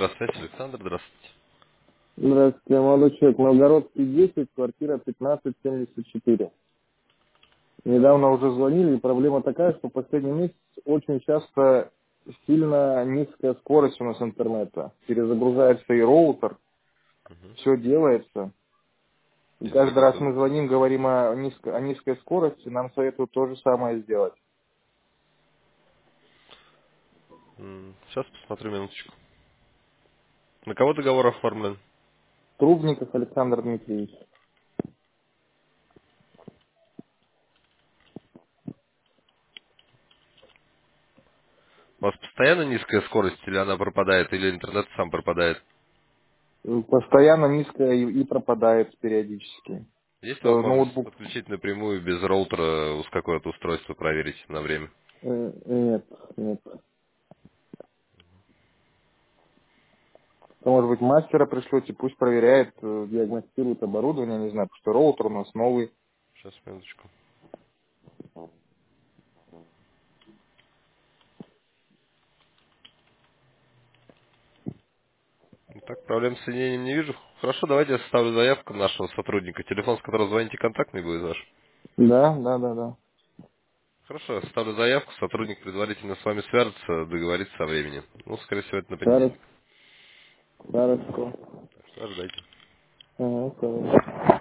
Здравствуйте, Александр, здравствуйте. Здравствуйте, молодой человек. Новгородский 10, квартира 1574. Недавно уже звонили, и проблема такая, что в последний месяц очень часто сильно низкая скорость у нас интернета. Перезагружается и роутер, все делается. И каждый раз мы звоним, говорим о низкой скорости, нам советуют то же самое сделать. Сейчас посмотрю минуточку. На кого договор оформлен? Трубников Александр Дмитриевич. У вас постоянно низкая скорость, или она пропадает, или интернет сам пропадает? Постоянно низкая и пропадает периодически. Есть ли возможность Ноутбук. подключить напрямую без роутера с какое-то устройство, проверить на время? Нет, нет. Может быть, мастера пришлете, пусть проверяет, диагностирует оборудование, не знаю, потому что роутер у нас новый. Сейчас, минуточку. Так, проблем с соединением не вижу. Хорошо, давайте я составлю заявку нашего сотрудника. Телефон, с которого звоните, контактный будет ваш. Да, да, да, да. Хорошо, я составлю заявку, сотрудник предварительно с вами свяжется, договорится о времени. Ну, скорее всего, это на Хорошо, понедельник. хорошо. Так что ожидайте. Ага, хорошо.